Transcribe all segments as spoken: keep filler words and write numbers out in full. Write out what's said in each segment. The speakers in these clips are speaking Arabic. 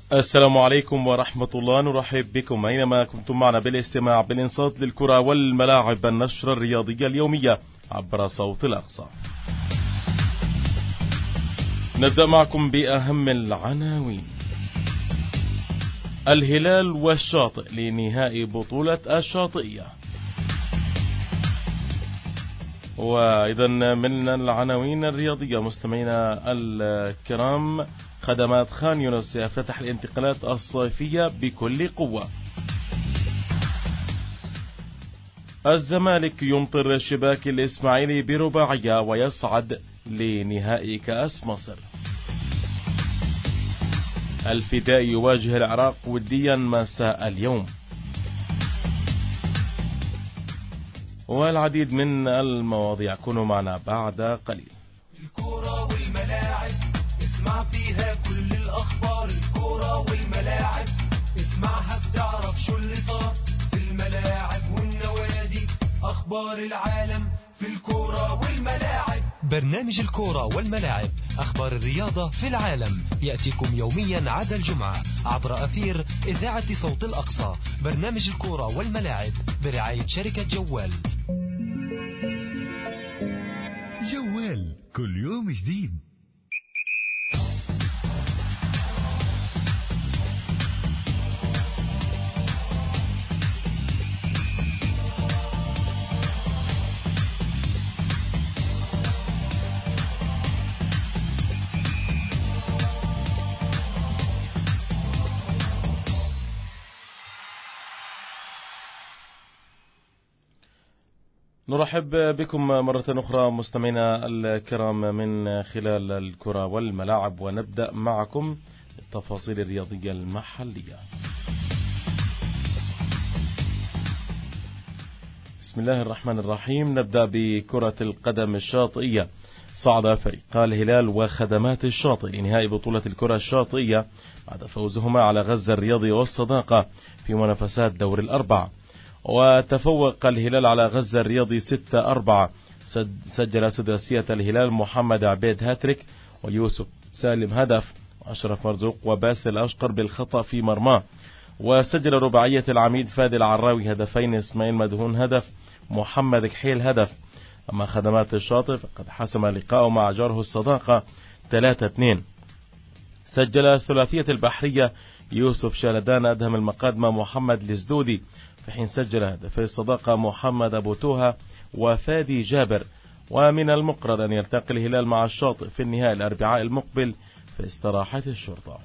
السلام عليكم ورحمة الله. نرحب بكم أينما كنتم معنا بالاستماع بالإنصات للكرة والملاعب، النشرة الرياضية اليومية عبر صوت الأقصى. نبدأ معكم بأهم العناوين. الهلال والشاطئ لنهائي بطولة الشاطئية. وأيضا من العناوين الرياضية مستمعينا الكرام، خدمات خان يونس يفتح الانتقالات الصيفية بكل قوة. الزمالك يمطر شباك الإسماعيلي برباعية ويصعد لنهائي كأس مصر. الفداء يواجه العراق وديا مساء اليوم. والعديد من المواضيع، كونوا معنا بعد قليل. الكرة والملاعب اسمع فيها كل الأخبار، الكرة والملاعب اسمعها بتعرف شو اللي صار في الملاعب والنوادي، أخبار العالم في الكرة والملاعب. برنامج الكرة والملاعب، أخبار الرياضة في العالم، يأتيكم يوميا عدا الجمعة عبر أثير إذاعة صوت الأقصى. برنامج الكرة والملاعب برعاية شركة جوال. جوال كل يوم جديد. نرحب بكم مرة أخرى مستمعينا الكرام من خلال الكرة والملاعب، ونبدأ معكم التفاصيل الرياضية المحلية. بسم الله الرحمن الرحيم. نبدأ بكرة القدم الشاطئية. صعد فريقا الهلال وخدمات الشاطئ لنهائي بطولة الكرة الشاطئية بعد فوزهما على غزة الرياضي والصداقة في منافسات دور الأربعة. وتفوق الهلال على غزة الرياضي ستة أربعة. سجل سداسية الهلال محمد عبيد هاتريك، ويوسف سالم هدف، وأشرف مرزوق وباسل الأشقر بالخطأ في مرماه. وسجل رباعية العميد فادي العراوي هدفين، إسماعيل مدهون هدف، محمد كحيل هدف. أما خدمات الشاطئ فقد حسم لقاءه مع جاره الصداقة ثلاثة اثنين. سجل ثلاثية البحرية يوسف شالدان أدهم المقادمة محمد الزدودي، في حين سجل هدفي الصداقة محمد أبو توها وفادي جابر. ومن المقرر أن يلتقي الهلال مع الشاطئ في النهائي الأربعاء المقبل في استراحة الشرطة.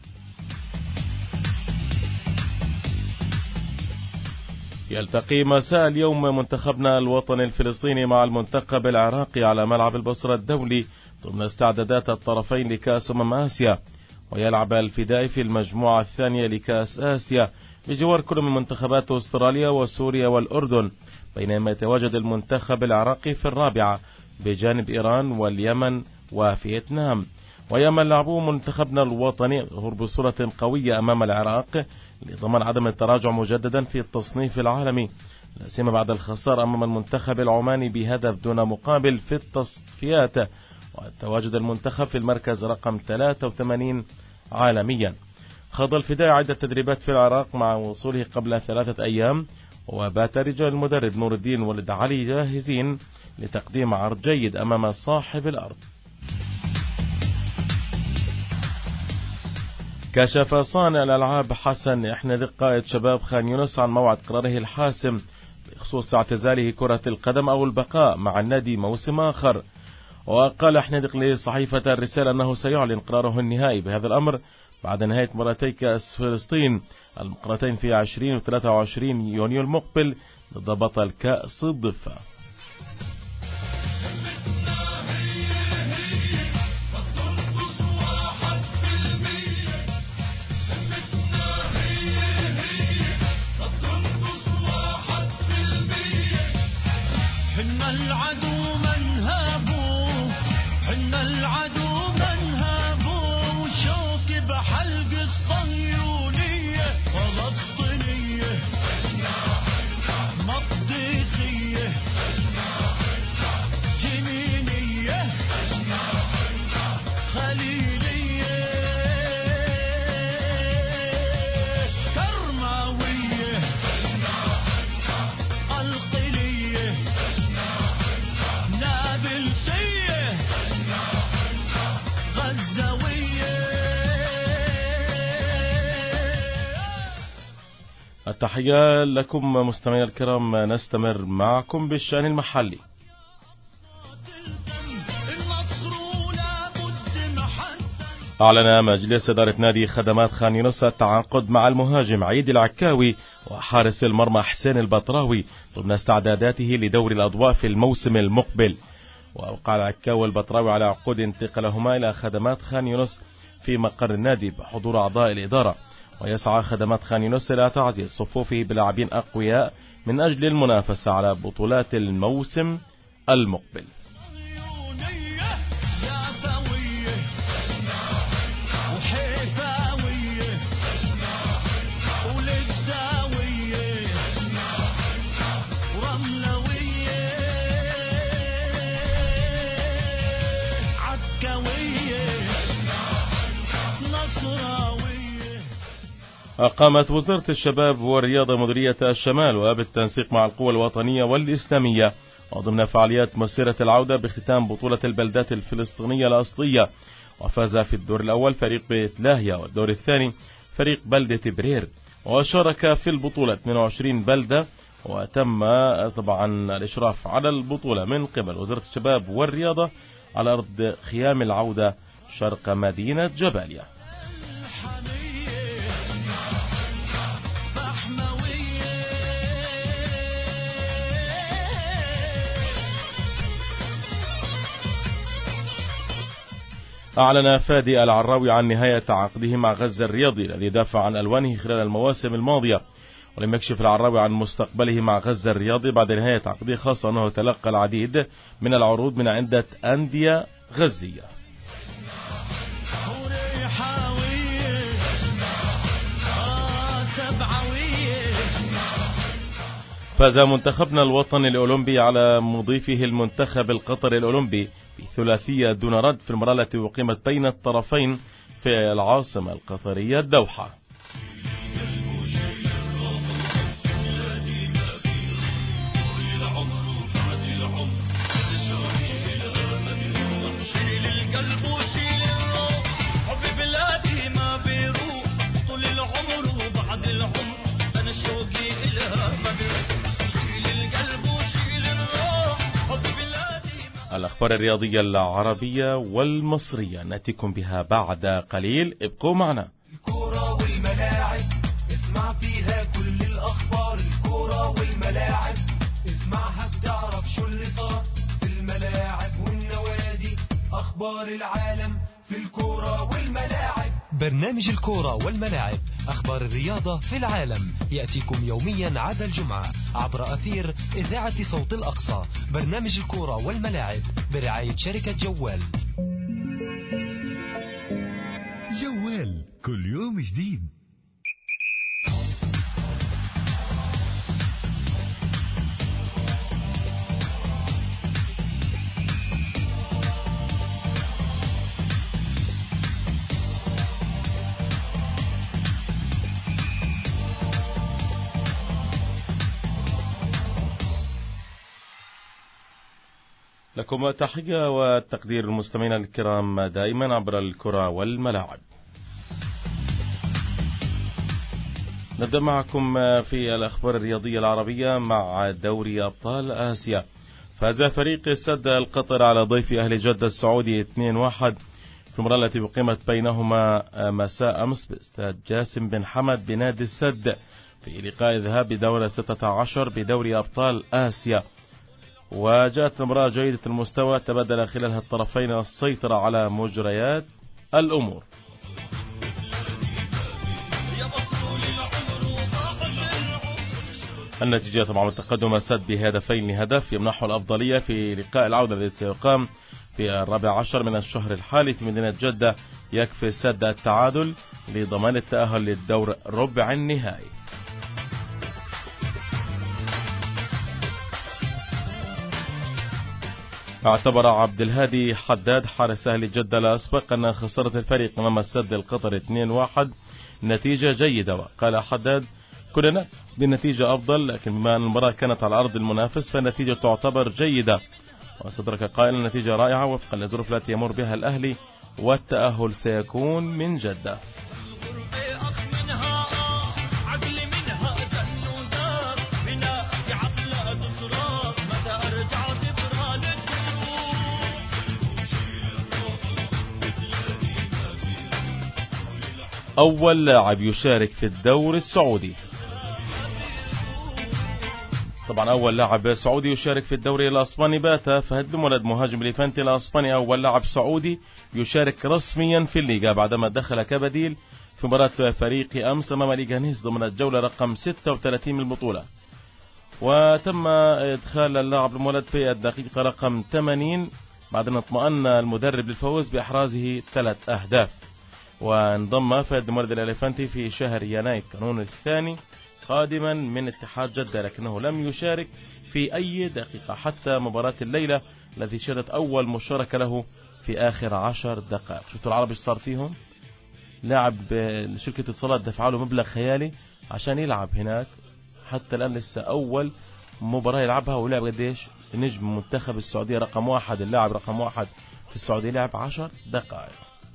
يلتقي مساء اليوم منتخبنا الوطني الفلسطيني مع المنتخب العراقي على ملعب البصرة الدولي ضمن استعدادات الطرفين لكأس أمم آسيا. ويلعب الفدائي في المجموعة الثانية لكأس آسيا بجوار كل من منتخبات أستراليا وسوريا والأردن، بينما يتواجد المنتخب العراقي في الرابعة بجانب إيران واليمن وفيتنام. ويأمل لاعبو منتخبنا الوطني ظهور بصورة قوية أمام العراق لضمان عدم التراجع مجددا في التصنيف العالمي، لا سيما بعد الخسارة أمام المنتخب العماني بهدف دون مقابل في التصفيات، وتواجد المنتخب في المركز رقم ثلاثة وثمانين عالميا. خاض الفداء عدة تدريبات في العراق مع وصوله قبل ثلاثة أيام، وبات رجال المدرب نور الدين ولد علي جاهزين لتقديم عرض جيد أمام صاحب الأرض. كشف صانع الألعاب حسن إحندق قائد شباب خان يونس عن موعد قراره الحاسم بخصوص اعتزاله كرة القدم أو البقاء مع النادي موسم آخر. وقال إحندق لصحيفة الرسالة أنه سيعلن قراره النهائي بهذا الأمر بعد نهاية مباراتي كأس فلسطين المقرتين في عشرين وثلاثة وعشرين يونيو المقبل ضد بطل كأس الضفة. التحية لكم مستمعينا الكرام. نستمر معكم بالشأن المحلي. أعلن مجلس إدارة نادي خدمات خان يونس التعاقد مع المهاجم عيد العكاوي وحارس المرمى حسين البطراوي ضمن استعداداته لدور الأضواء في الموسم المقبل. وأوقع العكاوي والبطراوي على عقود انتقالهما إلى خدمات خان يونس في مقر النادي بحضور أعضاء الإدارة. ويسعى خدمات خان يونس إلى تعزيز صفوفه بلاعبين أقوياء من أجل المنافسة على بطولات الموسم المقبل. أقامت وزارة الشباب والرياضة مديرية الشمال وبالتنسيق مع القوى الوطنية والإسلامية وضمن فعاليات مسيرة العودة باختتام بطولة البلدات الفلسطينية الأصلية. وفاز في الدور الأول فريق بيت لاهيا والدور الثاني فريق بلدة برير. وشارك في البطولة اثنين وعشرين بلدة. وتم طبعا الإشراف على البطولة من قبل وزارة الشباب والرياضة على أرض خيام العودة شرق مدينة جباليا. أعلن فادي العراوي عن نهاية عقده مع غزة الرياضي الذي دافع عن ألوانه خلال المواسم الماضية. ولم يكشف العراوي عن مستقبله مع غزة الرياضي بعد نهاية عقده، خاصة أنه تلقى العديد من العروض من عدة أندية غزية. فاز منتخبنا الوطني الأولمبي على مضيفه المنتخب القطري الأولمبي بثلاثية دون رد في المباراة التي أقيمت بين الطرفين في العاصمة القطرية الدوحة. الأخبار الرياضية العربية والمصرية نأتيكم بها بعد قليل، ابقوا معنا. الكورة والملاعب اسمع فيها كل الأخبار. الكورة والملاعب اسمعها بتعرف شو اللي صار في الملاعب والنوادي. أخبار العالم في الكورة والملاعب. برنامج الكورة والملاعب، أخبار الرياضة في العالم، يأتيكم يوميا عدا الجمعة عبر أثير إذاعة صوت الأقصى. برنامج الكورة والملاعب برعاية شركة جوال. جوال كل يوم جديد. لكم تحية والتقدير المستمعين الكرام دائما عبر الكرة والملاعب. نبدأ معكم في الأخبار الرياضية العربية مع دوري أبطال آسيا. فاز فريق السد القطر على ضيف أهل جدة السعودي اثنين واحد في المباراة التي أقيمت بينهما مساء أمس باستاد جاسم بن حمد بنادي السد في لقاء الذهاب بدورة ستة عشر بدوري أبطال آسيا. وجاءت المباراة جيدة المستوى تبادل خلالها الطرفين السيطرة على مجريات الأمور. النتيجة طبعا التقدم السد بهدفين لهدف يمنحه الأفضلية في لقاء العودة الذي سيقام في الرابع عشر من الشهر الحالي في مدينة جدة. يكفي السد التعادل لضمان التأهل للدور ربع النهائي. اعتبر عبد الهادي حداد حارس أهل جدة الأسبق أن خسارة الفريق أمام السد القطري اثنين واحد نتيجة جيدة. وقال حداد كنا بالنتيجة أفضل، لكن بما أن المباراة كانت على أرض المنافس فالنتيجة تعتبر جيدة. واستدرك قائلا النتيجة رائعة وفقا للظروف التي يمر بها الأهلي والتأهل سيكون من جدة. أول لاعب يشارك في الدوري السعودي. طبعا أول لاعب سعودي يشارك في الدوري الأسباني بات فهد بن ولد مهاجم ليفانتي الأسباني، أول لاعب سعودي يشارك رسميا في الليغا بعدما دخل كبديل في مباراة فريق أمس أمام ليغانيس ضمن الجولة رقم ستة وثلاثين من البطولة، وتم إدخال اللاعب المولد في الدقيقة رقم ثمانين بعدما اطمأن المدرب للفوز بإحرازه ثلاث أهداف. وانضم فهد بن ولد الإليفانتي في شهر يناير كانون الثاني قادما من اتحاد جدة، لكنه لم يشارك في أي دقيقة حتى مباراة الليلة التي شهدت أول مشاركة له في آخر عشر دقائق. شفتوا العرب ايش صار فيهم؟ لاعب شركة اتصالات دفع له مبلغ خيالي عشان يلعب هناك، حتى الآن لسه أول مباراة يلعبها ولعب قديش؟ نجم منتخب السعودية رقم واحد، اللاعب رقم واحد في السعودية لعب عشر دقائق.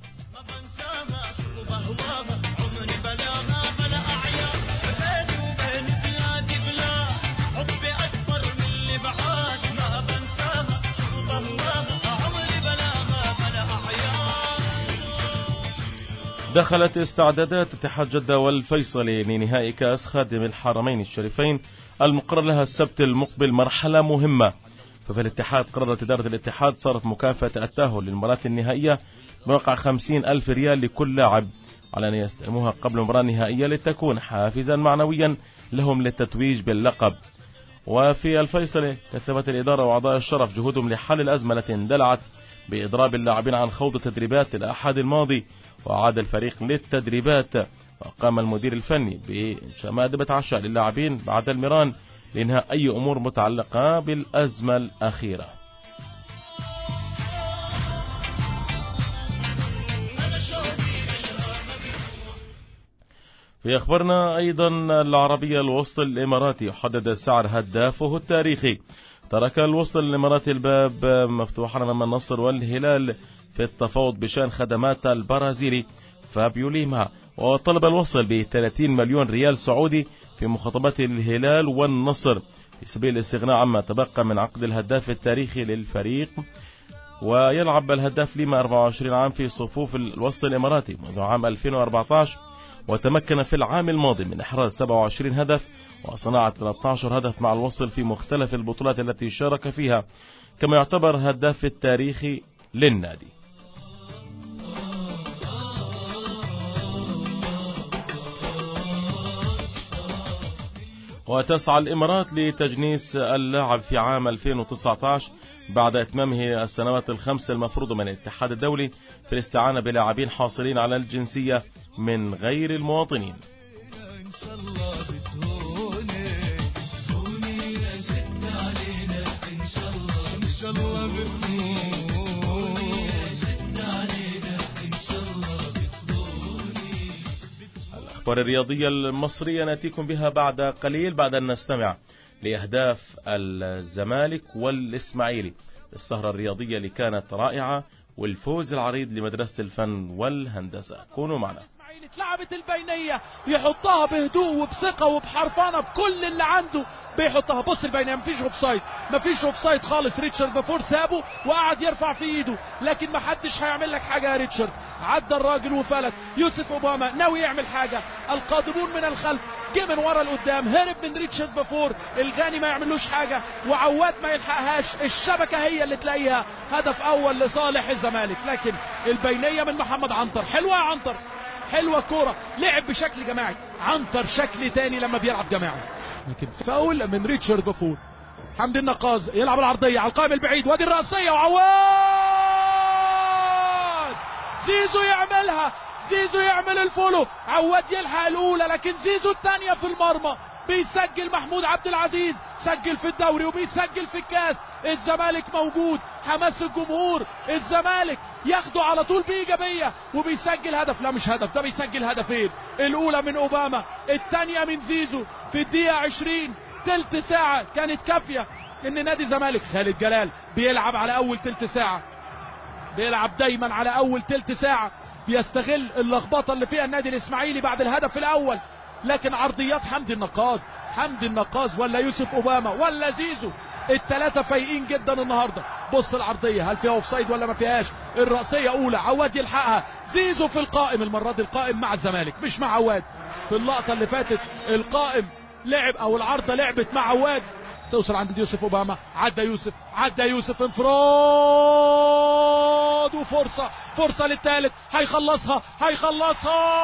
دخلت استعدادات اتحاد جدة والفيصلي لنهائي كأس خادم الحرمين الشريفين المقرر لها السبت المقبل مرحلة مهمة. ففي الاتحاد قررت إدارة الاتحاد صرف مكافأة التأهل للمباراة النهائية بوقع خمسين ألف ريال لكل لاعب على أن يستلموها قبل المباراة النهائية لتكون حافزا معنويا لهم للتتويج باللقب. وفي الفيصلي كثفت الإدارة وأعضاء الشرف جهودهم لحل الأزمة التي اندلعت بإضراب اللاعبين عن خوض تدريبات الأحد الماضي، وعاد الفريق للتدريبات. وقام المدير الفني بإنشاء مائدة عشاء للاعبين بعد المران لإنهاء أي أمور متعلقة بالأزمة الأخيرة. في أخبارنا أيضا العربية الوسط الإماراتي يحدد سعر هدافه التاريخي. ترك الوسط الإماراتي الباب مفتوحا أمام النصر والهلال في التفاوض بشأن خدمات البرازيلي فابيو ليما، وطلب الوصل ب ثلاثين مليون ريال سعودي في مخاطبات الهلال والنصر في سبيل الاستغناء عما تبقى من عقد الهداف التاريخي للفريق. ويلعب الهداف ليما أربعة وعشرين عام في صفوف الوسط الإماراتي منذ عام ألفين وأربعة عشر، وتمكن في العام الماضي من إحراز سبعة وعشرين هدف وصناعة ثلاثة عشر هدف مع الوصل في مختلف البطولات التي شارك فيها، كما يعتبر هداف التاريخي للنادي. وتسعى الإمارات لتجنيس اللاعب في عام ألفين وتسعة عشر بعد إتمامه السنوات الخمس المفروضة من الاتحاد الدولي في الاستعانة بلاعبين حاصلين على الجنسية من غير المواطنين. الأخبار الرياضية المصرية نأتيكم بها بعد قليل بعد أن نستمع لأهداف الزمالك والإسماعيلي. السهرة الرياضية اللي كانت رائعة والفوز العريض لمدرسة الفن والهندسة. كونوا معنا. اتلعبت البينية يحطها بهدوء وبثقة وبحرفانة بكل اللي عنده بيحطها. بص البينية مفيش اوفسايد، مفيش اوفسايد خالص. ريتشارد بافور سابه وقعد يرفع في ايده، لكن محدش هيعمل لك حاجة يا ريتشارد. عدى الراجل وفلت. يوسف اوباما ناوي يعمل حاجة، القادمون من الخلف جه من ورا لقدام، هرب من ريتشارد بافور. الغاني ما يعملوش حاجة وعواد ما يلحقهاش، الشبكة هي اللي تلاقيها. هدف اول لصالح الزمالك، لكن البينية من محمد عنتر. حلوة يا عنتر، حلوة كورة، لعب بشكل جماعي. عنتر شكل تاني لما بيلعب جماعي. لكن فاول من ريتشارد بافور. حمدي النقاز يلعب العرضية على القائم البعيد، وادي الرأسية وعواد زيزو يعملها. زيزو يعمل الفولو، عواد يلحق الأولى، لكن زيزو الثانية في المرمى. بيسجل محمود عبد العزيز، سجل في الدوري وبيسجل في الكاس. الزمالك موجود، حماس الجمهور. الزمالك ياخده على طول بإيجابية وبيسجل هدف. لا مش هدف، ده بيسجل هدفين. الأولى من أوباما، الثانية من زيزو في الدقيقة عشرين. تلت ساعة كانت كافية إن نادي الزمالك. خالد جلال بيلعب على أول تلت ساعة، بيلعب دايما على أول تلت ساعة، بيستغل اللخبطة اللي فيها النادي الإسماعيلي بعد الهدف الأول. لكن عرضيات حمدي النقاز، حمدي النقاز ولا يوسف أوباما ولا زيزو الثلاثه فايقين جدا النهارده. بص العرضيه، هل فيها اوفسايد ولا ما فيهاش؟ الرأسيه اولى، عواد يلحقها، زيزو في القائم، المره دي القائم مع الزمالك مش مع عواد. في اللقطه اللي فاتت القائم لعب او العارضه لعبت مع عواد. توصل عند يوسف اوباما، عدى يوسف، عدى يوسف، انفراد وفرصه، فرصه للثالث، هيخلصها هيخلصها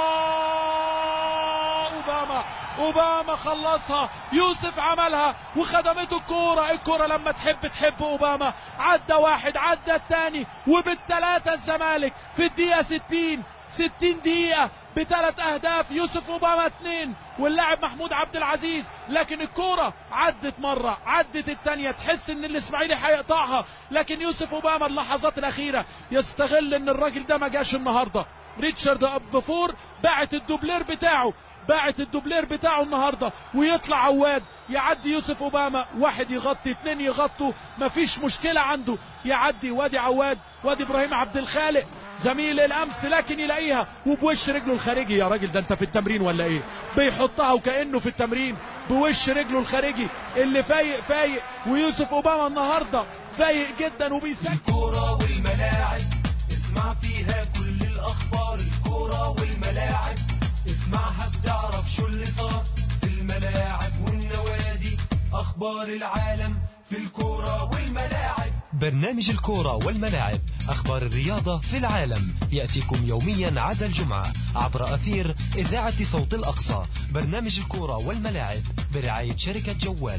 اوباما، اوباما خلصها، يوسف عملها وخدمته الكوره. الكوره لما تحب تحب اوباما. عدى واحد، عدى الثاني، وبالثلاثه الزمالك في الدقيقه ستين، ستين دقيقه بثلاث اهداف. يوسف اوباما اثنين واللاعب محمود عبد العزيز، لكن الكوره عدت مره، عدت الثانيه، تحس ان الاسماعيلي هيقطعها، لكن يوسف اوباما اللحظات الاخيره يستغل ان الراجل ده ما جاش النهارده. ريتشارد ابفور باعت الدوبلير بتاعه، باعت الدوبلير بتاعه النهارده، ويطلع عواد يعدي يوسف اوباما، واحد يغطي، اثنين يغطوا، مفيش مشكله عنده، يعدي. وادي عواد، وادي ابراهيم عبد الخالق زميل الامس، لكن يلاقيها وبوش رجله الخارجي. يا راجل ده انت في التمرين ولا ايه؟ بيحطها وكانه في التمرين بوش رجله الخارجي. اللي فايق فايق، ويوسف اوباما النهارده فايق جدا وبيسجل. الكورة والملاعب اسمع فيها كل الاخبار، الكورة والملاعب اسمعها بتعرف شو اللي صار في الملاعب والنوادي، اخبار العالم في الكورة والملاعب. برنامج الكورة والملاعب، أخبار الرياضة في العالم، يأتيكم يوميا عدا الجمعة عبر أثير إذاعة صوت الأقصى. برنامج الكورة والملاعب برعاية شركة جوال.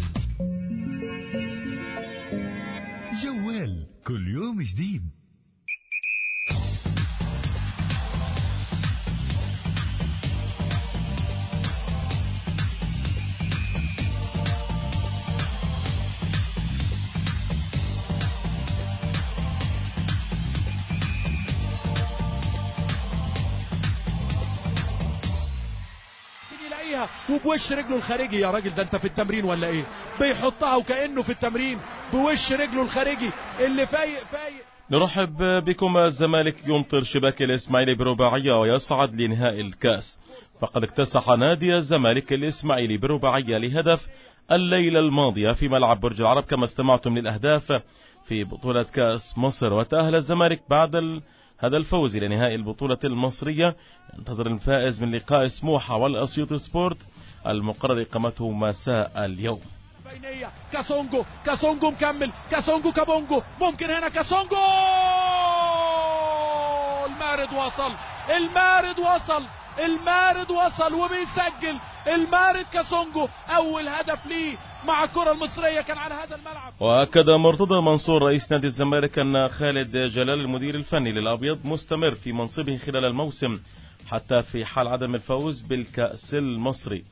جوال كل يوم جديد. وبوش رجله الخارجي. يا راجل ده انت في التمرين ولا ايه؟ بيحطها وكأنه في التمرين بوش رجله الخارجي. اللي فايق فايق. نرحب بكم. الزمالك يمطر شباك الإسماعيلي برباعية ويصعد لنهائي الكاس. فقد اكتسح نادي الزمالك الإسماعيلي برباعية لهدف الليلة الماضية في ملعب برج العرب كما استمعتم للأهداف في بطولة كاس مصر. وتأهل الزمالك بعد ال... هذا الفوز إلى نهائي البطولة المصرية. ينتظر الفائز من لقاء سموحة والأسيوط سبورت المقرر إقامته مساء اليوم. بينية كاسونجو، كاسونجو مكمل، كاسونجو كابونجو، ممكن هنا كاسونجو. المارد وصل، المارد وصل، المارد وصل وبيسجل. المارد كاسونجو أول هدف ليه مع الكرة المصرية كان على هذا الملعب. وأكد مرتضى منصور رئيس نادي الزمالك أن خالد جلال المدير الفني للأبيض مستمر في منصبه خلال الموسم حتى في حال عدم الفوز بالكأس المصري.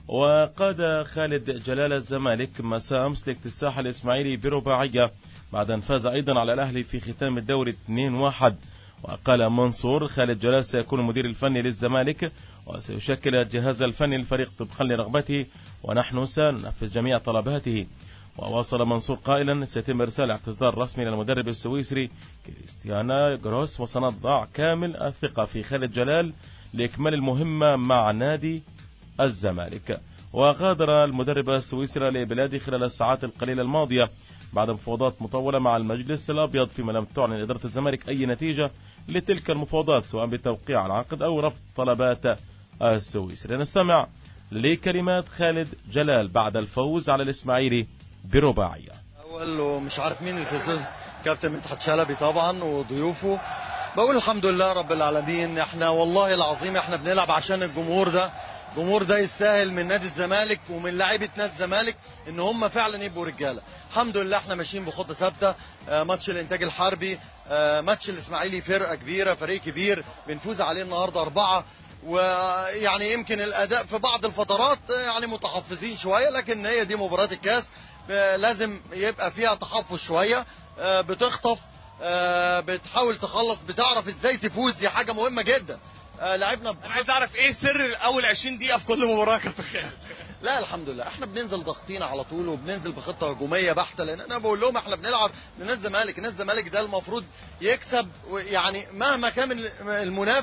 وقاد خالد جلال الزمالك مساء أمس لاكتساح الإسماعيلي برباعية بعد أن فاز أيضا على الأهلي في ختام الدوري اثنين واحد. وقال منصور خالد جلال سيكون المدير الفني للزمالك وسيشكل الجهاز الفني للفريق طبقا لرغبته ونحن سننفذ جميع طلباته. وواصل منصور قائلا سيتم إرسال اعتذار رسمي للمدرب السويسري كريستيانا جروس وسنضع كامل الثقة في خالد جلال لإكمال المهمة مع نادي الزمالك. وغادر المدرب السويسري لبلاده خلال الساعات القليلة الماضية بعد مفاوضات مطولة مع المجلس الأبيض فيما لم تعلن إدارة الزمالك أي نتيجة لتلك المفاوضات سواء بتوقيع العقد أو رفض طلبات السويسري. نستمع لكلمات خالد جلال بعد الفوز على الإسماعيلي برباعية. أول ومش عارف مين الفوز، كابتن مدحت شلبي طبعا وضيوفه. بقول الحمد لله رب العالمين. احنا والله العظيم احنا بنلعب عشان الجمهور ده، الجمهور ده يستاهل من نادي الزمالك ومن لاعيبه نادي الزمالك ان هم فعلا يبقوا رجاله. الحمد لله احنا ماشيين بخطه ثابته. آه ماتش الانتاج الحربي، آه ماتش الاسماعيلي فرقه كبيره، فريق كبير بنفوز عليه النهارده اربعه. ويعني يمكن الاداء في بعض الفترات يعني متحفظين شويه، لكن هي دي مباراه الكاس، آه لازم يبقى فيها تحفظ شويه. آه بتخطف، آه بتحاول تخلص، بتعرف ازاي تفوز، دي حاجه مهمه جدا. آه لعبنا. انا عايز اعرف ايه سر اول عشرين دقيقه في كل مباراه يا كابتن خالد؟ لا الحمد لله احنا بننزل ضاغطين على طول وبننزل بخطه هجوميه بحته، لان انا بقول لهم احنا بنلعب لنادي الزمالك، نادي الزمالك ده المفروض يكسب يعني مهما كان المنافس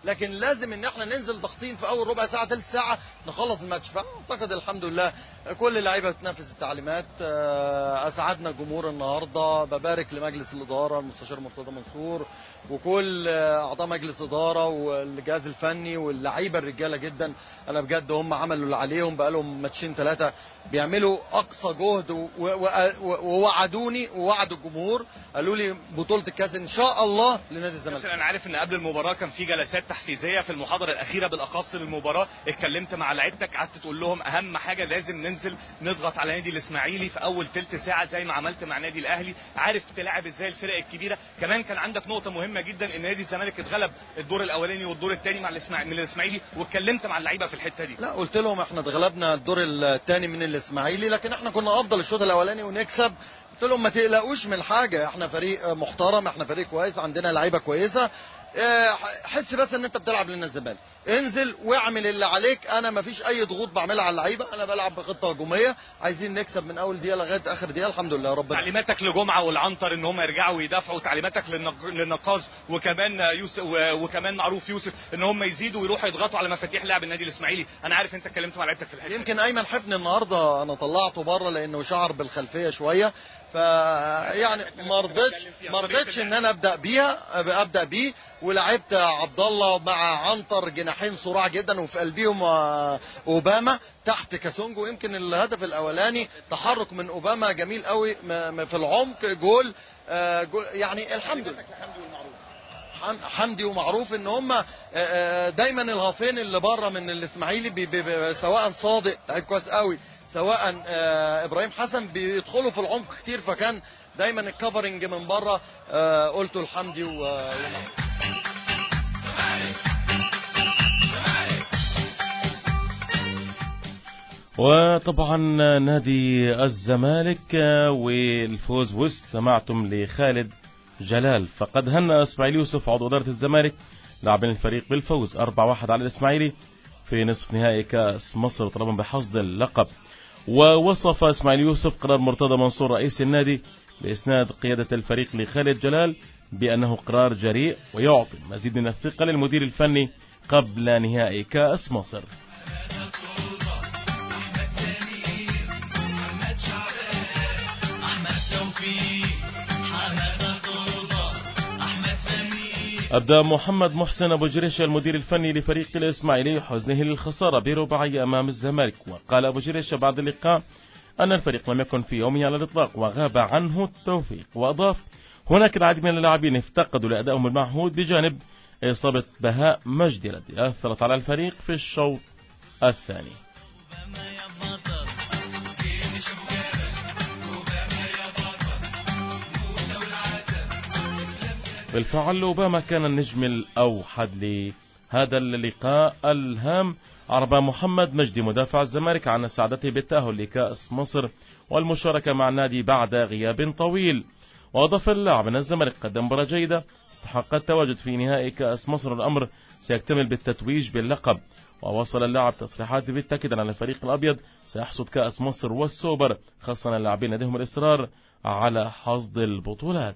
لكن لازم ان احنا ننزل ضغطين في اول ربع ساعه ثلث ساعه نخلص الماتش. فاعتقد الحمد لله كل اللعيبه بتنفذ التعليمات. اسعدنا الجمهور النهارده. ببارك لمجلس الاداره المستشار مرتضى منصور وكل اعضاء مجلس اداره والجهاز الفني واللعيبه الرجاله جدا. انا بجد هم عملوا اللي عليهم، بقى لهم ماتشين ثلاثه بيعملوا اقصى جهد، ووعدوني ووعدوا الجمهور قالوا لي بطوله الكاس ان شاء الله لنادي الزمالك. انا عارف ان قبل المباراه كان في جلسات تحفيزيه في المحاضره الاخيره بالاخص للمباراه، اتكلمت مع لعيبتك قعدت تقول لهم اهم حاجه لازم ننزل نضغط على نادي الاسماعيلي في اول ثلث ساعه زي ما عملت مع نادي الاهلي، عارف تلعب ازاي الفرق الكبيره. كمان كان عندك نقطه مهمه جدا ان نادي الزمالك اتغلب الدور الاولاني والدور الثاني مع الاسماعيلي من الاسماعيلي، واتكلمت مع اللعيبه في الحته دي. لا قلت لهم احنا اتغلبنا الدور الثاني من الاسماعيلي لكن احنا كنا افضل الشوط الاولاني ونكسب. قلت لهم ما تقلقوش من حاجه، احنا فريق محترم، احنا فريق كويس، عندنا لعيبه كويسه. حس بس ان انت بتلعب لنا الزمالك، انزل واعمل اللي عليك. انا ما فيش اي ضغوط بعملها على اللعيبه، انا بلعب بخطه هجوميه، عايزين نكسب من اول دقيقه لغايه اخر دقيقه الحمد لله ربنا. تعليماتك لجمعه والعنتر ان هم يرجعوا ويدافعوا، تعليماتك للنقاز وكمان يوسف وكمان معروف يوسف ان هم يزيدوا ويروحوا يضغطوا على مفاتيح لعب النادي الاسماعيلي. انا عارف انت اتكلمت مع لعيبتك في الحته. يمكن ايمن حفني النهارده انا طلعته بره لانه شعر بالخلفيه شويه، فيعني ما رضيتش ما رضيتش ان انا ابدا بيها ابدا بيه. ولعبت عبد الله مع عنتر جناحين صراع جدا وفي قلبيهم اوباما تحت كاسونجو. يمكن الهدف الاولاني تحرك من اوباما جميل قوي في العمق، جول, جول يعني الحمد لله. حمدي ومعروف ان هم دايما الهافين اللي بره من الاسماعيلي سواء صادق لعيب كويس قوي سواء ابراهيم حسن بيدخلوا في العمق كتير، فكان دايما الكفرنج من بره. قلته الحمدي ومعروف. وطبعا نادي الزمالك والفوز واستمعتم لخالد جلال. فقد هنأ اسماعيل يوسف عضو إدارة الزمالك لاعبين الفريق بالفوز أربعة واحد على الإسماعيلي في نصف نهائي كأس مصر طلبا بحصد اللقب. ووصف اسماعيل يوسف قرار مرتضى منصور رئيس النادي بإسناد قيادة الفريق لخالد جلال بأنه قرار جريء ويعطي مزيد من الثقة للمدير الفني قبل نهائي كأس مصر. أبدأ محمد محسن أبو جريشة المدير الفني لفريق الإسماعيلي حزنه للخسارة برباعية أمام الزمالك. وقال أبو جريشة بعد اللقاء أن الفريق لم يكن في يومه على الإطلاق وغاب عنه التوفيق. وأضاف هناك العديد من اللاعبين افتقدوا لأدائهم المعهود بجانب إصابة بهاء مجدي التي أثرت على الفريق في الشوط الثاني. بالفعل أوباما كان النجم الأوحد لهذا اللقاء الهام. عرب محمد مجدي مدافع الزمالك عن سعادته بالتأهل لكأس مصر والمشاركة مع النادي بعد غياب طويل. وأضاف اللاعب من الزمالك قدم مباراة جيدة استحق التواجد في نهائي كأس مصر، الأمر سيكتمل بالتتويج باللقب. ووصل اللاعب تصريحاته بالتأكيد على الفريق الأبيض سيحصد كأس مصر والسوبر، خاصة اللاعبين لديهم الإصرار على حصد البطولات.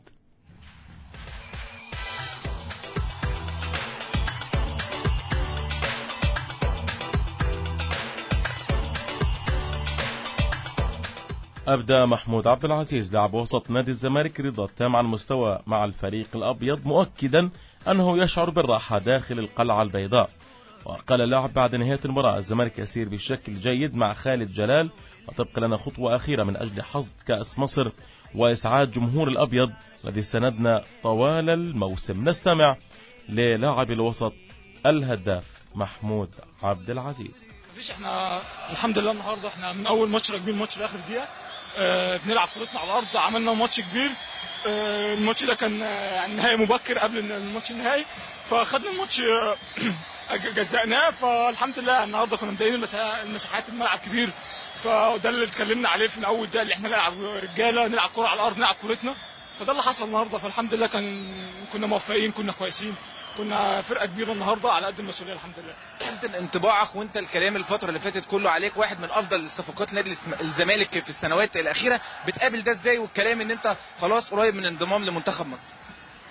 أبدأ محمود عبد العزيز لاعب وسط نادي الزمالك رضا التام عن المستوى مع الفريق الأبيض، مؤكدا أنه يشعر بالراحة داخل القلعة البيضاء. وقال اللاعب بعد نهاية المباراة الزمالك يسير بشكل جيد مع خالد جلال وتبقى لنا خطوة أخيرة من أجل حصد كأس مصر وإسعاد جمهور الأبيض الذي سندنا طوال الموسم. نستمع للاعب الوسط الهداف محمود عبد العزيز. مفيش، احنا الحمد لله النهارده احنا من اول ماتش راكبين ماتش لاخر دقيقه، اه بنلعب كورتنا على الارض، عملنا ماتش كبير. اه الماتش ده كان يعني نهائي مبكر قبل الماتش النهائي، فاخدنا الماتش اه جزأناه. فالحمد لله النهارده كنا مضايقين المساحات، الملعب كبير، فده اللي اتكلمنا عليه في اول ده، اللي احنا نلعب رجاله، نلعب كوره على الارض، نلعب كورتنا. فده اللي حصل النهارده. فالحمد لله كان كنا موفقين، كنا كويسين، كنا فرقه كبيره النهارده على قد المسؤوليه الحمد لله. انت انطباعك وانت الكلام الفتره اللي فاتت كله عليك واحد من افضل الصفقات نادي الزمالك في السنوات الاخيره، بتقابل ده ازاي؟ والكلام ان انت خلاص قريب من انضمام لمنتخب مصر.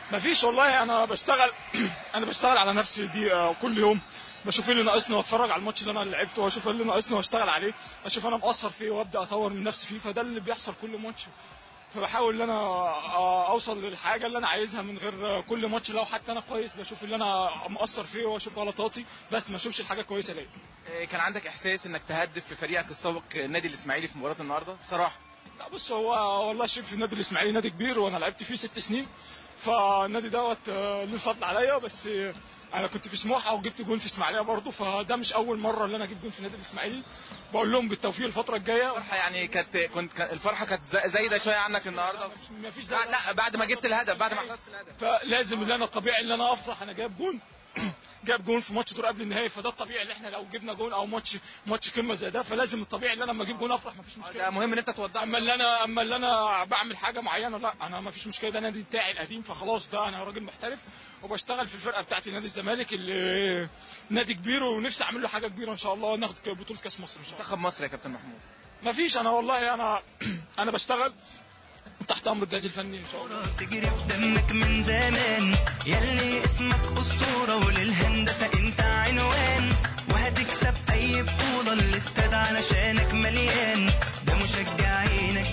مفيش والله، انا بشتغل انا بشتغل على نفسي دي كل يوم، بشوف ايه اللي ناقصني واتفرج على الماتش اللي انا لعبته واشوف ايه اللي ناقصني واشتغل عليه، اشوف انا مقصر فيه وابدا اطور من نفسي فيه. فده اللي بيحصل كل ماتش، فبحاول ان انا اوصل للحاجه اللي انا عايزها من غير كل ماتش. لو حتى انا كويس بشوف اللي انا مقصر فيه واشوف غلطاتي، بس ما اشوفش الحاجه كويسه ليا. كان عندك احساس انك تهدف في فريقك السابق النادي الاسماعيلي في مباراه النهارده بصراحه؟ لا بص، هو والله شايف النادي الاسماعيلي نادي كبير وانا لعبت فيه ست سنين، فالنادي دوت له الفضل عليا. بس انا كنت في سموحه وجبت جون في اسماعيليه برضه، فده مش اول مره اللي انا اجيب جون في النادي الاسماعيلي. بقول لهم بالتوفيق الفتره الجايه. الفرحه يعني كانت كنت الفرحه كانت زايده شويه عنك النهارده؟ ما فيش لا, لا بعد ما جبت الهدف، بعد ما حرزت الهدف، فلازم اللي انا طبيعي اللي انا افرح. انا جايب جون جاب جون في ماتش دور قبل النهائي، فده الطبيعي اللي احنا لو جبنا جون او ماتش ماتش قمه زي ده، فلازم الطبيعي اللي انا لما اجيب جون افرح، مفيش مشكله. ده مهم ان انت توضح. اما اللي انا اما اللي انا بعمل حاجه معينه، لا انا مفيش مشكله، ده النادي بتاعي القديم، فخلاص ده انا راجل محترف وبشتغل في الفرقه بتاعتي نادي الزمالك اللي نادي كبير، ونفسي اعمل له حاجه كبيره ان شاء الله، ناخد بطوله كاس مصر ان شاء الله. منتخب مصر يا كابتن محمود. مفيش، انا والله انا انا بشتغل تحت امر الجهاز الفني ان شاء الله. تجري في دمك من زمان، يلي اسمك اسطوره وللهندسه انت عنوان، وهتكسب اي بطوله الاستاد علشانك مليان، ده مشجعينك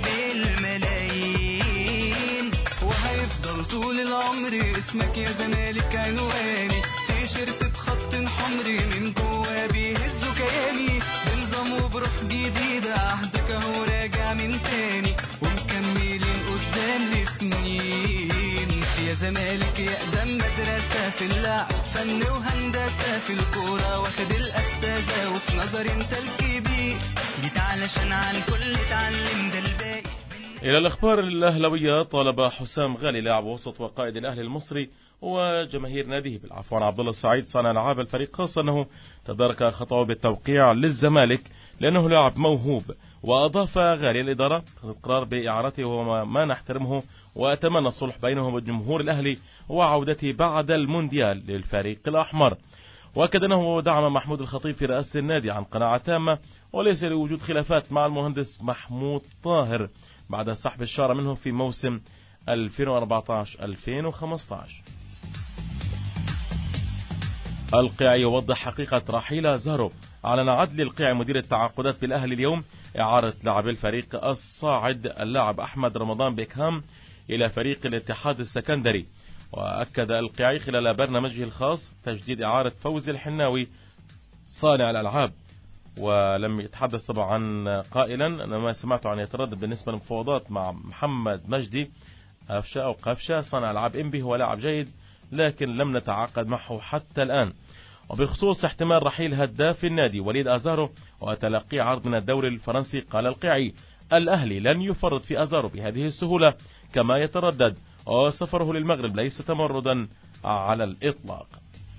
بالملايين، وهيفضل طول العمر اسمك يا زمالك عنواني، تيشيرت بخط حمري من جوا بيهزوا كياني، بنظام وبروح جديده عهدك اهو راجع من تاني، ومكملين قدام لسنين يا زمالك يا اقدم مدرسه في اللعب، فن وهندسه في الكوره، واخد الاستاذه وفي نظري انت الكبير، جيت علشان عن كل اتعلم ده الباقي. إلى الأخبار الأهلوية، طالب حسام غالي لاعب وسط وقائد الأهلي المصري وجماهير ناديه بالعفو عن عبد الله السعيد صانع العاب الفريق، خاصة أنه تدارك خطأه بالتوقيع للزمالك لأنه لاعب موهوب. وأضاف غالي الإدارة قرار بإعارته وهو ما نحترمه، وأتمنى الصلح بينه وجمهور الأهلي وعودته بعد المونديال للفريق الأحمر. وأكد أنه دعم محمود الخطيب في رئاسة النادي عن قناعة تامة، وليس لوجود خلافات مع المهندس محمود طاهر بعد سحب الشارة منه في موسم ألفين وأربعة عشر ألفين وخمسة عشر. القيعي يوضح حقيقة رحيل أزهرو. أعلن عدلي القيعي مدير التعاقدات بالأهلي اليوم إعارة لاعب الفريق الصاعد اللاعب أحمد رمضان بيكهام إلى فريق الاتحاد السكندري. وأكد القيعي خلال برنامجه الخاص تجديد إعارة فوزي الحناوي صانع الألعاب، ولم يتحدث طبعا قائلا أن ما سمعته عن يتردد بالنسبة للمفاوضات مع محمد مجدي قفشة أو قفشة صانع ألعاب إنبي، هو لاعب جيد لكن لم نتعاقد معه حتى الآن. وبخصوص احتمال رحيل هداف النادي وليد أزارو وتلقي عرض من الدوري الفرنسي، قال القيعي الأهلي لن يفرط في أزارو بهذه السهولة كما يتردد، وسفره للمغرب ليس تمردا على الإطلاق.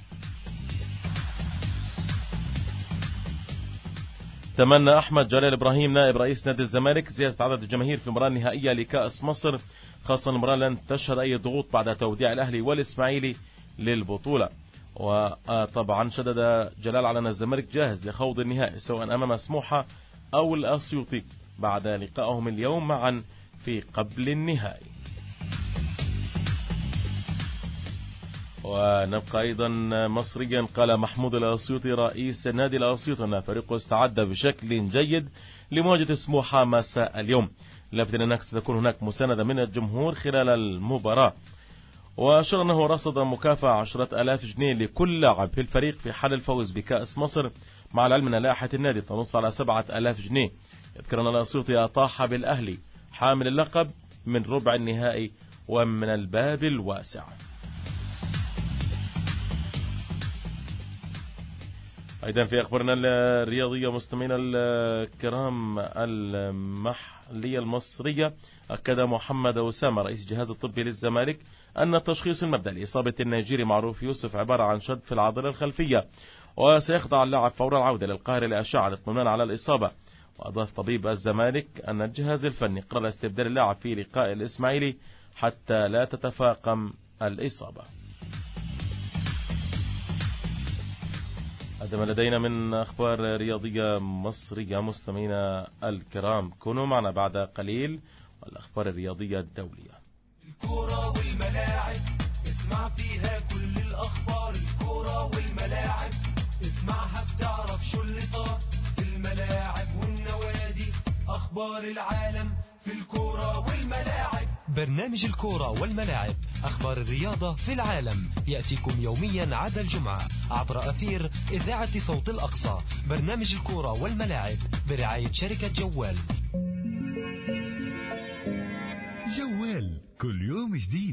تمنى أحمد جلال إبراهيم نائب رئيس نادي الزمالك زيادة عدد الجماهير في المباراة النهائية لكأس مصر، خاصة المباراة لن تشهد أي ضغوط بعد توديع الأهلي والإسماعيلي للبطولة. وطبعا شدد جلال على أن الزمالك جاهز لخوض النهائي سواء أمام سموحة أو الأسيوطي بعد لقائهم اليوم معا في قبل النهائي. ونبقى أيضا مصريا. قال محمود الأسيوطي رئيس النادي الأسيوطي أن فريقه استعد بشكل جيد لمواجهة سموحة مساء اليوم، لافتا أنك ستكون هناك مساندة من الجمهور خلال المباراة. وأشار أنه رصد مكافأة عشرة آلاف جنيه لكل لاعب في الفريق في حال الفوز بكأس مصر، مع العلم أن لائحة النادي تنص على سبعة آلاف جنيه. يذكر أن الأسيوطي أطاح بالأهلي حامل اللقب من ربع النهائي ومن الباب الواسع. أيضا في أخبارنا الرياضية مستمعينا الكرام المحلية المصرية، أكد محمد أسامة رئيس الجهاز الطبي للزمالك أن التشخيص المبدئي لإصابة النيجيري معروف يوسف عبارة عن شد في العضلة الخلفية، وسيخضع اللاعب فور العودة للقاهرة لأشعة الاطمئنان على الإصابة. وأضاف طبيب الزمالك أن الجهاز الفني قرر استبدال اللاعب في لقاء الإسماعيلي حتى لا تتفاقم الإصابة. هذا ما لدينا من أخبار رياضية مصرية. مستمعينا الكرام كونوا معنا بعد قليل والأخبار الرياضية الدولية. الكرة والملاعب اسمع فيها كل الأخبار الكورة والملاعب اسمعها بتعرف شو اللي صار في الملاعب والنوادي أخبار العالم في الكورة والملاعب. برنامج الكورة والملاعب أخبار الرياضة في العالم يأتيكم يوميا عدا الجمعة عبر أثير إذاعة صوت الأقصى. برنامج الكورة والملاعب برعاية شركة جوال. جوال كل يوم جديد.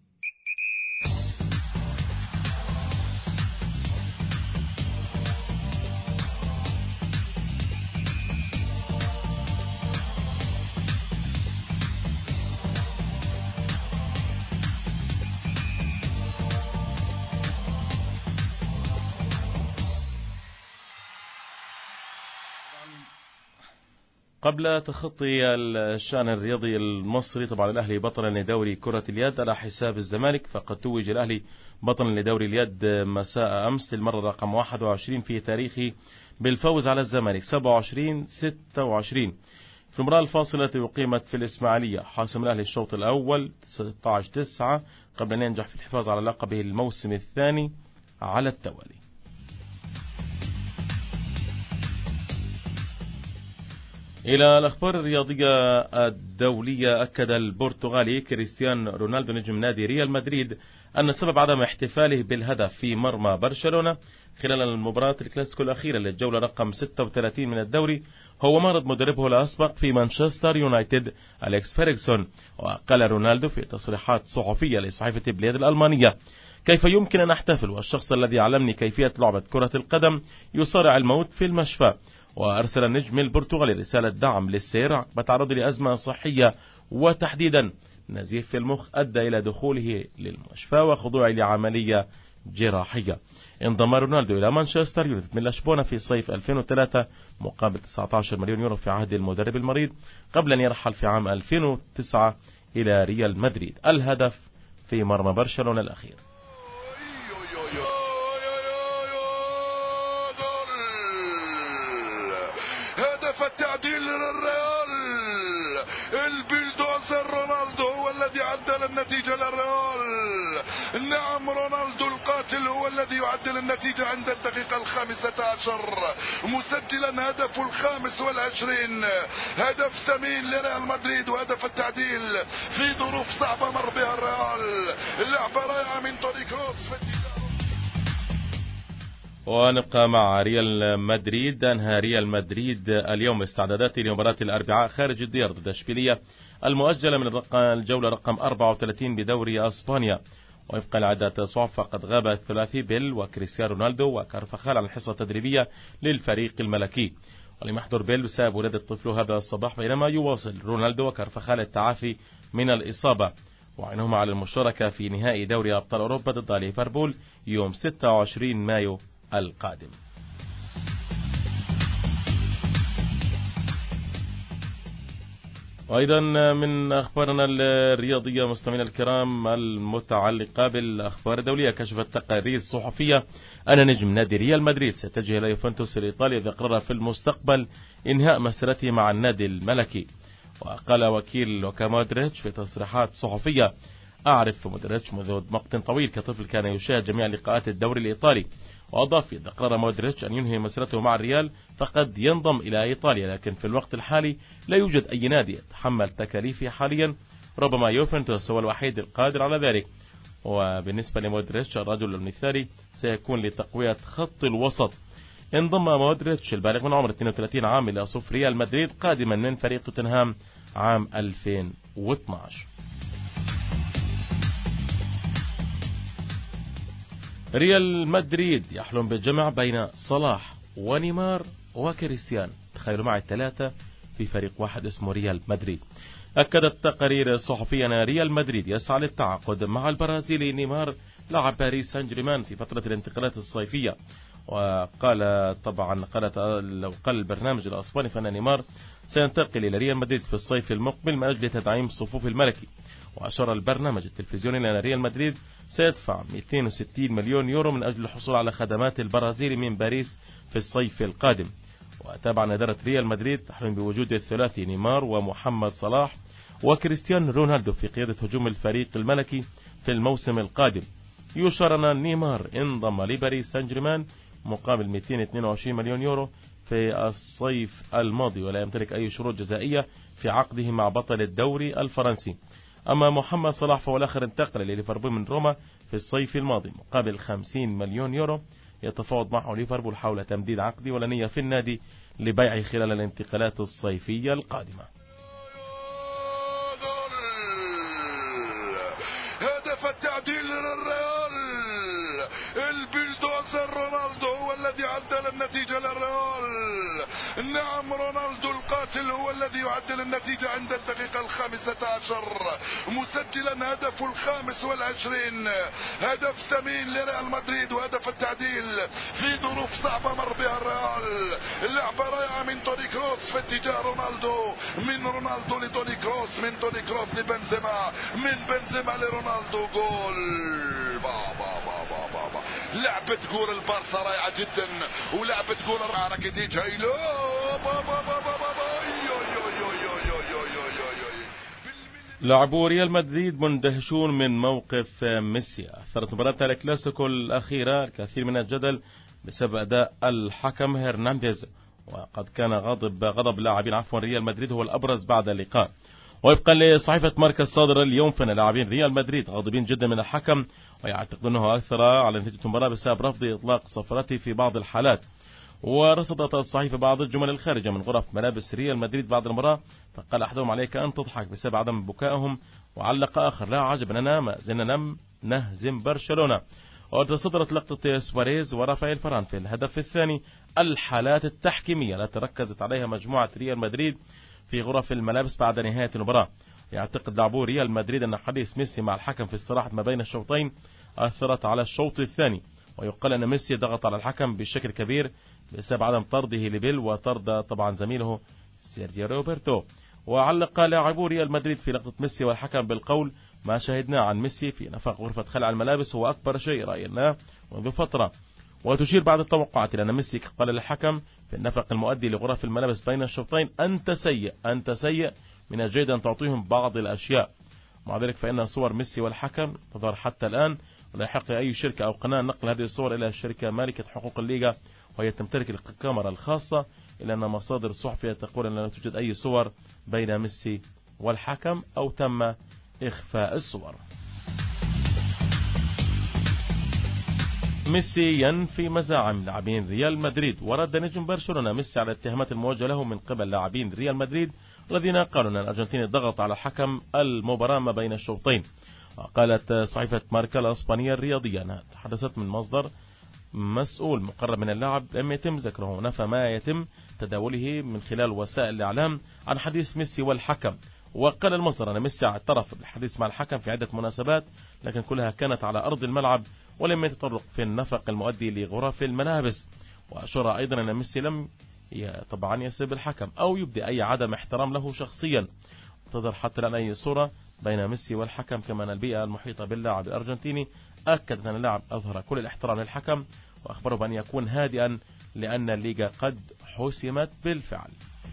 قبل تخطي الشأن الرياضي المصري، طبعا الأهلي بطلا لدوري كرة اليد على حساب الزمالك، فقد توج الأهلي بطلا لدوري اليد مساء أمس للمرة رقم واحد وعشرين في تاريخه بالفوز على الزمالك سبعة وعشرين ستة وعشرين في المباراة الفاصلة التي أقيمت في الإسماعيلية. حاسم الأهلي الشوط الأول ستة عشر تسعة قبل أن ينجح في الحفاظ على لقبه الموسم الثاني على التوالي. إلى الأخبار الرياضية الدولية، أكد البرتغالي كريستيان رونالدو نجم نادي ريال مدريد أن سبب عدم احتفاله بالهدف في مرمى برشلونة خلال المباراة الكلاسيكو الأخيرة للجولة رقم ستة وثلاثين من الدوري هو مرض مدربه الأسبق في مانشستر يونايتد أليكس فيرغسون. وقال رونالدو في تصريحات صحفية لصحيفة بليد الألمانية: كيف يمكن أن أحتفل والشخص الذي علمني كيفية لعبة كرة القدم يصارع الموت في المشفى؟ وأرسل النجم البرتغالي رسالة دعم للسير عقب تعرضه لأزمة صحية وتحديدا نزيف في المخ أدى إلى دخوله للمشفى وخضوعه لعملية جراحية. انضم رونالدو إلى مانشستر يونايتد من لشبونة في صيف ألفين وثلاثة مقابل تسعة عشر مليون يورو في عهد المدرب المريض قبل أن يرحل في عام ألفين وتسعة إلى ريال مدريد. الهدف في مرمى برشلونة الأخير. هدف التعديل للريال، البلدوزر رونالدو هو الذي عدل النتيجة للريال. نعم، رونالدو القاتل هو الذي يعدل النتيجة عند الدقيقة الخامسة عشر مسجلا هدفه الخامس والعشرين، هدف ثمين لريال مدريد وهدف التعديل في ظروف صعبة مر بها الريال. لعبة رائعة من توني كروس. ونبقى مع ريال مدريد. أنهى ريال مدريد اليوم استعداداته لمباراة الأربعاء خارج الديار ضد إشبيلية المؤجلة من الجولة رقم أربعة وثلاثين بدوري أسبانيا. وفقا لعدة صحف فقد غاب الثلاثي بيل وكريستيانو رونالدو وكارفخال عن الحصة التدريبية للفريق الملكي. ولم يحضر بيل بسبب ولادة طفله هذا الصباح، بينما يواصل رونالدو وكارفخال التعافي من الإصابة، وعينهما على المشاركة في نهائي دوري أبطال أوروبا ضد ليفربول يوم ستة وعشرين مايو القادم. وأيضا من أخبارنا الرياضية مستمعينا الكرام المتعلقة بالأخبار الدولية، كشفت تقارير صحفية أن نجم نادي ريال مدريد سيتجه إلى يوفنتوس الإيطالي إذا قرر في المستقبل إنهاء مسيرته مع النادي الملكي. وقال وكيل لوكا مودريتش في تصريحات صحفية: أعرف مودريتش منذ وقت طويل، كطفل كان يشاهد جميع لقاءات الدوري الإيطالي. وأضاف: إذا قرر مودريتش أن ينهي مسيرته مع الريال فقد ينضم إلى إيطاليا، لكن في الوقت الحالي لا يوجد أي نادي يتحمل تكاليفه حاليا، ربما يوفنتوس هو الوحيد القادر على ذلك. وبالنسبة لمودريتش الرجل المثالي سيكون لتقوية خط الوسط. انضم مودريتش البالغ من عمر اثنين وثلاثين عام إلى صف ريال مدريد قادما من فريق توتنهام عام ألفين واثني عشر. ريال مدريد يحلم بالجمع بين صلاح ونيمار وكريستيان. تخيلوا معي الثلاثة في فريق واحد اسمه ريال مدريد. أكدت تقارير صحفية أن ريال مدريد يسعى للتعاقد مع البرازيلي نيمار لاعب باريس سان جيرمان في فترة الانتقالات الصيفية. وقال طبعا قالت لو قال البرنامج الأسباني فإن نيمار سينتقل إلى ريال مدريد في الصيف المقبل من أجل تدعيم صفوف الملكي. وأشار البرنامج التلفزيوني أن ريال مدريد سيدفع مئتين وستين مليون يورو من أجل الحصول على خدمات البرازيلي من باريس في الصيف القادم. وتابع إدارة ريال مدريد تحلم بوجود الثلاثي نيمار ومحمد صلاح وكريستيانو رونالدو في قيادة هجوم الفريق الملكي في الموسم القادم. يشار أن نيمار انضم لباريس سان جيرمان مقابل مئتين واثنين وعشرين مليون يورو في الصيف الماضي، ولا يمتلك أي شروط جزائية في عقده مع بطل الدوري الفرنسي. أما محمد صلاح فهو الآخر انتقل لليفربول من روما في الصيف الماضي مقابل خمسين مليون يورو، يتفاوض معه ليفربول حول تمديد عقده ولا نية في النادي لبيعه خلال الانتقالات الصيفية القادمة. هدف التعديل للريال، البلدوزر رونالدو هو الذي عدل النتيجة للريال. نعم رونالدو القاتل هو الذي يعدل النتيجة عند الدقيقة الخامسة عشر مسجلا هدفه الخامس والعشرين، هدف ثمين لريال مدريد وهدف التعديل في ظروف صعبة مر بها الريال. لعبة رائعة من توني كروس في اتجاه رونالدو، من رونالدو لتوني كروس، من توني كروس لبنزيما، من بنزيما لرونالدو، جول. بابا بابا بابا لعبة جول البارسا رائعة جدا، ولعبة جول راكيتيتش هايلو. بابا بابا بابا لاعبو ريال مدريد مندهشون من موقف ميسي. أثرت مباراة الكلاسيكو الأخيرة الكثير من الجدل بسبب أداء الحكم هرنانديز، وقد كان غضب غضب لاعبين عفوا ريال مدريد هو الأبرز بعد اللقاء. وفقا لصحيفة ماركا الصادرة اليوم فإن لاعبين ريال مدريد غاضبين جدا من الحكم، ويعتقدون أنه أثر على نتيجة المباراة بسبب رفض إطلاق صفارته في بعض الحالات. ورصدت الصحيفة بعض الجمل الخارجة من غرف ملابس ريال مدريد بعد المباراة، فقال أحدهم عليك أن تضحك بسبب عدم بكائهم، وعلق آخر لا عجب أننا ما زلنا لم نهزم برشلونة. وتصدرت لقطة سواريز ورافائيل فران في الهدف الثاني الحالات التحكيمية التي ركزت عليها مجموعة ريال مدريد في غرف الملابس بعد نهاية المباراة. يعتقد لاعبو ريال مدريد أن حديث ميسي مع الحكم في استراحة ما بين الشوطين أثرت على الشوط الثاني، ويقال أن ميسي ضغط على الحكم بشكل كبير بسبب عدم طرده لبيل وطرد طبعا زميله سيرجيو روبرتو. وعلق لاعبو ريال مدريد في لقطة ميسي والحكم بالقول ما شاهدناه عن ميسي في نفق غرفة خلع الملابس هو أكبر شيء رأيناه منذ فترة. وتشير بعض التوقعات إلى أن ميسي قال للحكم في النفق المؤدي لغرف الملابس بين الشوطين أنت سيء أنت سيء من الجيد أن تعطيهم بعض الأشياء. مع ذلك فإن صور ميسي والحكم تظهر حتى الآن، ولا يحق أي شركة أو قناة نقل هذه الصور إلى الشركة مالكة حقوق الليغا وهي تمتلك الكاميرا الخاصة، إلا أن مصادر صحفية تقول أن لا توجد أي صور بين ميسي والحكم أو تم إخفاء الصور. ميسي ينفي مزاعم لاعبين ريال مدريد. ورد نجم برشلونة ميسي على الاتهامات الموجهة له من قبل لاعبين ريال مدريد الذين قالوا أن الأرجنتيني ضغط على الحكم المباراة ما بين الشوطين. وقالت صحيفة ماركا الإسبانية الرياضية أنها تحدثت من مصدر مسؤول مقرب من اللاعب لم يتم ذكره، نفى ما يتم تداوله من خلال وسائل الإعلام عن حديث ميسي والحكم. وقال المصدر أن ميسي اعترف بالحديث مع الحكم في عدة مناسبات لكن كلها كانت على أرض الملعب ولم يتطرق في النفق المؤدي لغرف الملابس. وأشار أيضا أن ميسي لم طبعا يسب الحكم أو يبدي أي عدم احترام له شخصيا. تظهر حتى الآن أي صورة بين ميسي والحكم، كما أن البيئة المحيطة باللاعب الأرجنتيني أكدت أن اللاعب أظهر كل الاحترام للحكم وأخبره بأن يكون هادئا لأن الليغا قد حسمت بالفعل.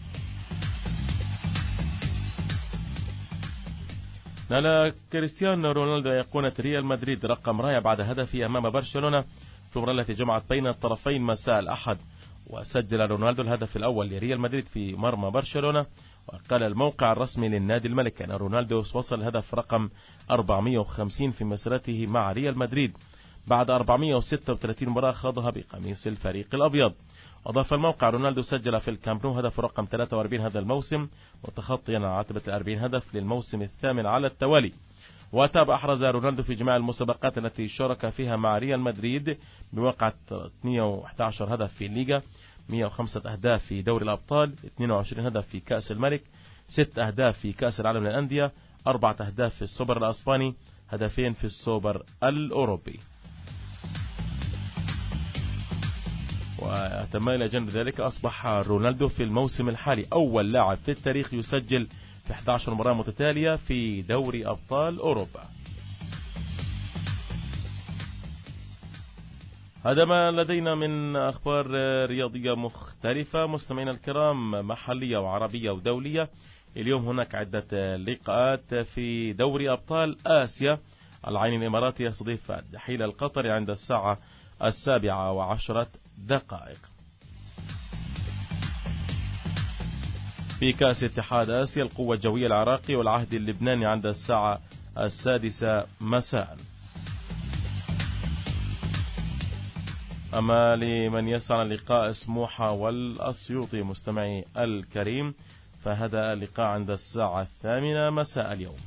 نال كريستيانو رونالدو أيقونة ريال مدريد رقم رائع بعد هدفه أمام برشلونة في المباراة التي جمعت بين الطرفين مساء الأحد. وسجل رونالدو الهدف الأول لريال مدريد في مرمى برشلونة. وقال الموقع الرسمي للنادي الملك أن رونالدو وصل الهدف رقم أربعمئة وخمسين في مسيرته مع ريال مدريد بعد أربعمئة وستة وثلاثين مباراة خاضها بقميص الفريق الأبيض. أضاف الموقع رونالدو سجل في الكامب نو هدف رقم ثلاثة وأربعين هذا الموسم متخطيا على عتبة الأربعين هدف للموسم الثامن على التوالي. وتابع أحرز رونالدو في جميع المسابقات التي شارك فيها مع ريال مدريد بواقع مئة وأحد عشر هدف في الليغا، مئة وخمسة أهداف في دوري الأبطال، اثنين وعشرين هدف في كأس الملك، ستة أهداف في كأس العالم للأندية، أربعة أهداف في السوبر الأسباني، هدفين في السوبر الأوروبي. وتم إلى جانب ذلك أصبح رونالدو في الموسم الحالي أول لاعب في التاريخ يسجل في أحد عشر مباراة متتالية في دوري أبطال أوروبا. هذا ما لدينا من أخبار رياضية مختلفة مستمعينا الكرام، محلية وعربية ودولية. اليوم هناك عدة لقاءات في دوري أبطال آسيا العين الإماراتي يستضيف الدحيل القطري عند الساعة السابعة وعشرة دقائق. في كأس اتحاد آسيا القوة الجوية العراقي والعهد اللبناني عند الساعة السادسة مساء. أما لمن يسعى لقاء سموحة والأسيوطي مستمعي الكريم فهذا اللقاء عند الساعة الثامنة مساء اليوم.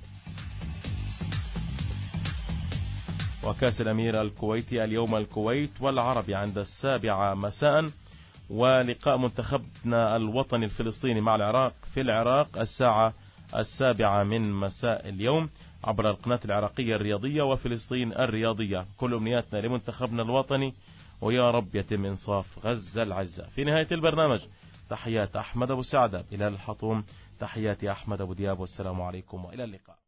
وكأس الأمير الكويتي اليوم الكويت والعربي عند السابعة مساء، ولقاء منتخبنا الوطني الفلسطيني مع العراق في العراق الساعة السابعة من مساء اليوم عبر القناة العراقية الرياضية وفلسطين الرياضية. كل أمنياتنا لمنتخبنا الوطني، ويا رب يتم إنصاف غزة العزة. في نهاية البرنامج تحيات أحمد أبو سعدة، بلال الحطوم، تحياتي أحمد أبو دياب، والسلام عليكم وإلى اللقاء.